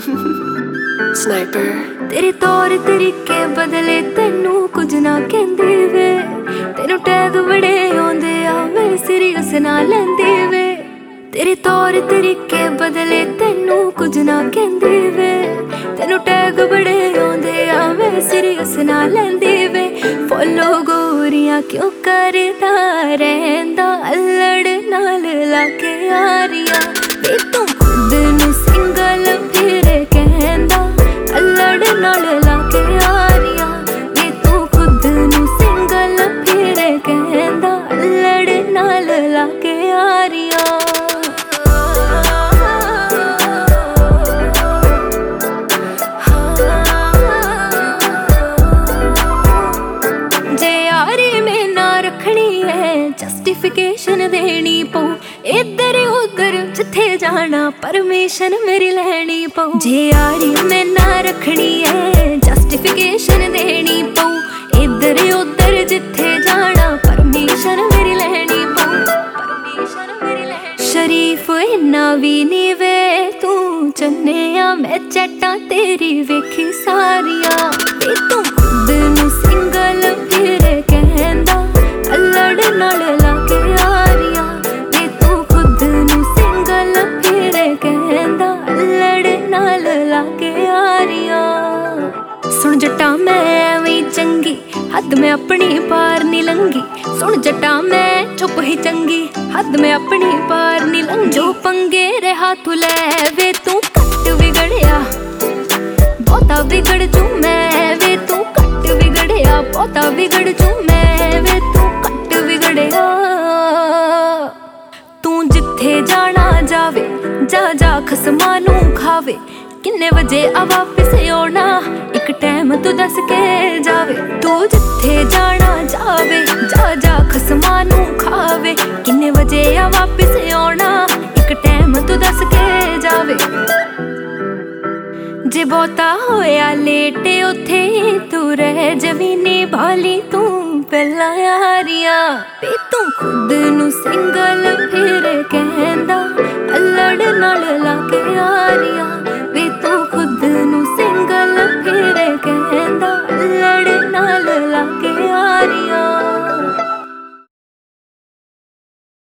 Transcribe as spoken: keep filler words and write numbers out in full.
Sniper तेरे तौर तरीके बदले तेनू कुछ ना कहंदे वे तेनू टैग बड़े आउंदे आ मैं सीरियस ना लैंदी वे तेरे तौर तरीके बदले तेनू कुछ ना कहंदे वे तेनू टैग बड़े आउंदे आ मैं सीरियस ना लैंदी वे फॉलो गोरियां क्यों करदा रहंदा अल्लड़ नाल लाके यारियां वे तू खुद नू सिंगल फिर कहंदा अल्लड़ नाल लाके यारियां वे तू खुद नू सिंगल फिर कहंदा अल्लड़ नाल लाके यारियां जे यारी में ना रखनी है जस्टिफिकेशन देनी पौ इधर उधर जिथे जाना परमिशन मेरी लैनी पौ जे यारी में ना रखनी है जस्टिफिकेशन देनी पौ इधर उधर जिथे जाना परमिशन मेरी लैनी पौ परमिशन मेरी लैनी शरीफ इन्ना भी नी वे तू चन्निया मैं चट्टा तेरी वेखी सारिया वे तू खुद नू सिंगल फिर कहंदा अल्लड़ नाल लाके यारियां वे तू खुद नू सिंगल फिर कहंदा अल्लड़ नाल लाके यारियां सुन जट्टा मैं एवें चंगी हद मैं अपनी पार नी लंघी सुन जट्टा मैं चुप ही चंगी हद मैं अपनी पार नी लंघी जो पंगे रहा तू लै वे तू घट बिगड़िया बहुता बिगड़ जू मैं वे तू घट बिगड़िया बहुता बिगड़ जू मैं वे तू घट बिगड़िया तू जिथे जाना जावे जा जा खसमां नू खावे किन्ने बजे आ वापिस आना एक टाइम तू दस के जावे तू जिथे जाना जावे जा जा खसमां नू खावे किन्ने बजे आ वापिस आना एक टाइम तू दस के जावे जे बहुता होया लेटे उथे तू रह जवीनी भाली तू पहला यारियां वे तू खुद नू सिंगल फिर कहंदा अल्लड़ नाल लाके यारियां वे तू खुद